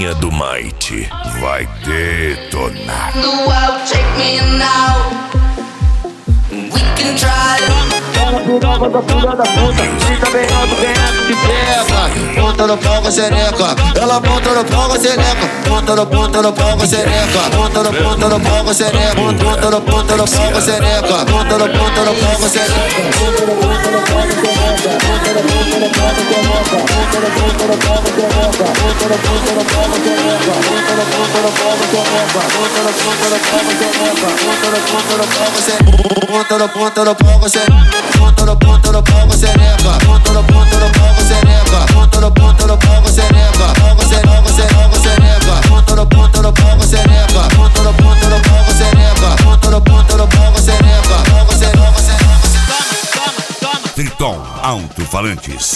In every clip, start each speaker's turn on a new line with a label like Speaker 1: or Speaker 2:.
Speaker 1: Paredinha do Might vai detonar.
Speaker 2: Ponta no pau com xereca, ela ponta no pau com xereca, ponta no pau com xereca, ponta no pau com xereca, ponta no pau com xereca, ponta no pau com
Speaker 1: Triton Alto-Falantes.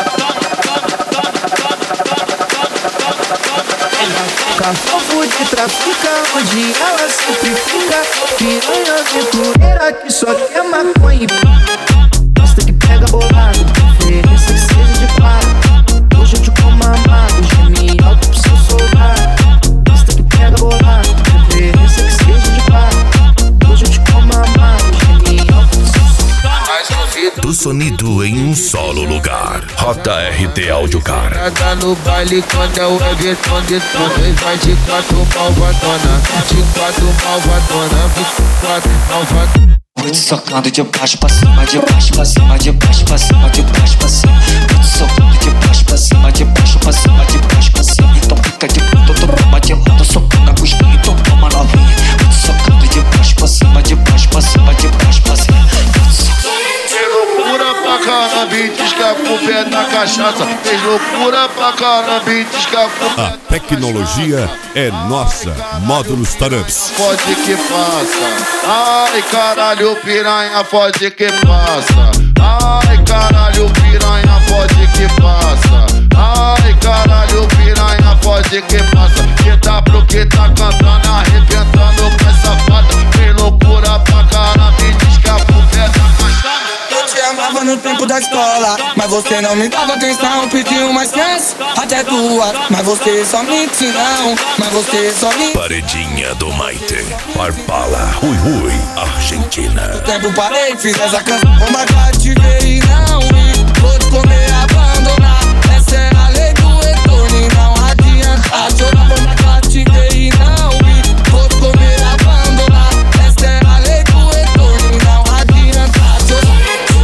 Speaker 3: Cachorro de trafica, onde ela sempre fica. Piranha aventureira que só quer maconha e pá. Gosta que pega bolado, ofereça que seja de pá. Hoje eu te como amado, geme alto pro seu soldado. Gosta que pega bolado, ofereça que seja de pá. Hoje eu te como amado, geme alto pro seu soldado.
Speaker 1: Do sonido em um solo lugar. JRT Audiocar.
Speaker 2: Nada no baile quando é o Everton detona. Vai de quatro malvadona, de quatro malvadona, de quatro malvadona.
Speaker 4: Vou te socando de baixo pra cima, de baixo pra cima, de baixo pra cima, de baixo pra cima. Vou te socando de baixo pra cima, de baixo pra cima, de baixo pra cima. Então fica de puta, tu toma de lado, socando a cosquinha, então toma novinha. Vou te socando de baixo pra cima, de baixo pra cima, de baixo pra cima.
Speaker 2: Fez loucura pra caramba e diz que a culpa é da cachaça. Fez loucura pra caramba e diz que a culpa
Speaker 1: A tecnologia é nossa. Módulos Taramps.
Speaker 2: pode que passa. Ai caralho, piranha, pode que passa. Ai caralho, piranha, pode que passa. Ai caralho, piranha, pode que passa. Que tá pro que tá cantando, arrebentando com essa fada. Fez loucura pra caramba e diz que a culpa é da cachaça.
Speaker 5: Eu te amava no tempo da escola, mas você não me dava atenção. Pediu mais chance, até duas, mas você só me ensinou. Mas você só me...
Speaker 1: Paredinha do Might. Parpala, Rui Rui, Argentina.
Speaker 5: tempo parei, fiz essa canção. Vou marcar, te ver e não ir. Vou te comer, abandonar. Essa é a lei do retorno e não adianta chorar. Vou marcar, te ver e não ir. Vou te comer, abandonar. Essa é a lei do retorno e não adianta chorar.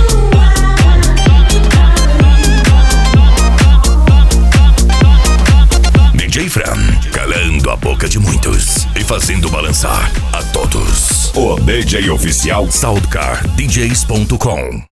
Speaker 1: DJ Fran, calando a boca de muitos e fazendo balançar a todos. O DJ oficial SoundCardDJs.com.